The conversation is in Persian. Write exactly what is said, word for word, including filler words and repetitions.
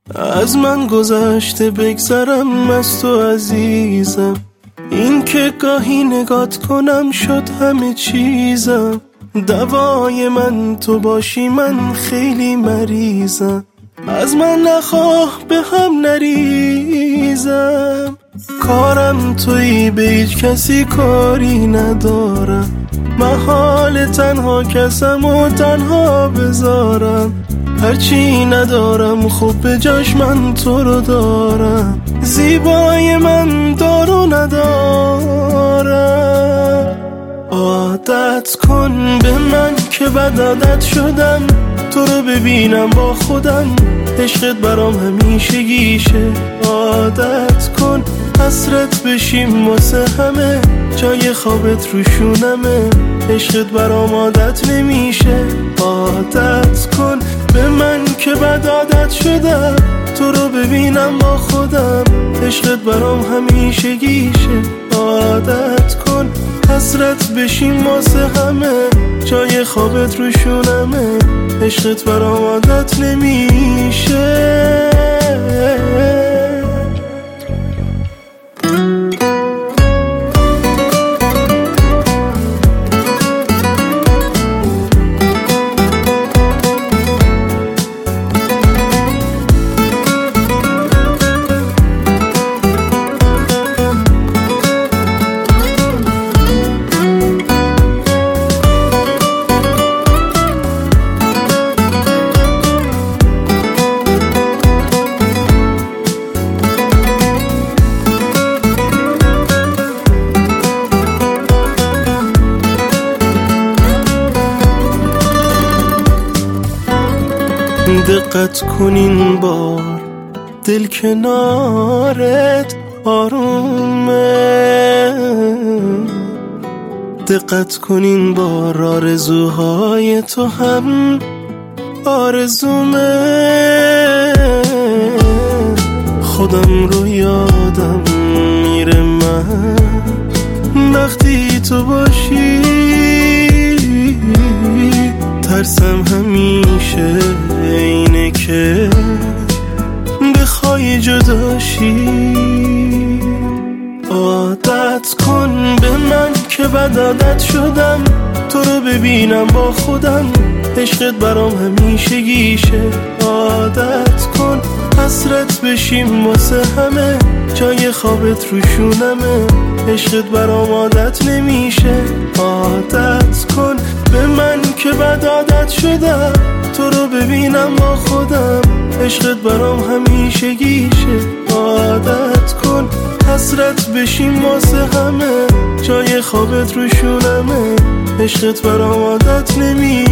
از من گذشته بگذرم از تو عزیزم، این که گاهی نگات کنم شد همه چیزم. دوای من تو باشی من خیلی مریضم، از من نخواه به هم نریزم. کارم تویی به هیچ کسی کاری ندارم، محال تنها کسم و تنها بذارم. هرچی ندارم خب به جاش من تو رو دارم، زیبای من دارو ندارم. عادت کن به من که بد عادت شدم، تو رو ببینم با خودم عشقت برام همیشگیشه. عادت کن حسرت بشیم واسه همه، جای خوابت رو شونمه، عشقت برام عادت نمیشه. عادت کن به من که بد عادت شدم، تو رو ببینم با خودم عشقت برام همیشگیشه. عادت کن حسرت بشیم واسه همه، جای خوابت رو شونمه، عشقت برام عادت نمیشه. دقت کنین بار دل کنارت آرومه، دقت کنین بار آرزوهای تو هم آرزومه. خودم رو یادم میره من وقتی تو باشی، ترسم همیشه اینه که بخوای جداشی. عادت کن به من که بد عادت شدم، تو رو ببینم با خودم عشقت برام همیشگیشه. عادت کن حسرت بشیم واسه همه، جای خوابت رو شونمه، عشقت برام عادت نمیشه. عادت کن به من که بد عادت شدم، تو رو ببینم با خودم عشقت برام همیشگیشه. عادت کن حسرت بشیم واسه همه، جای خوابت رو شونمه، عشقت برام عادت نمیشه.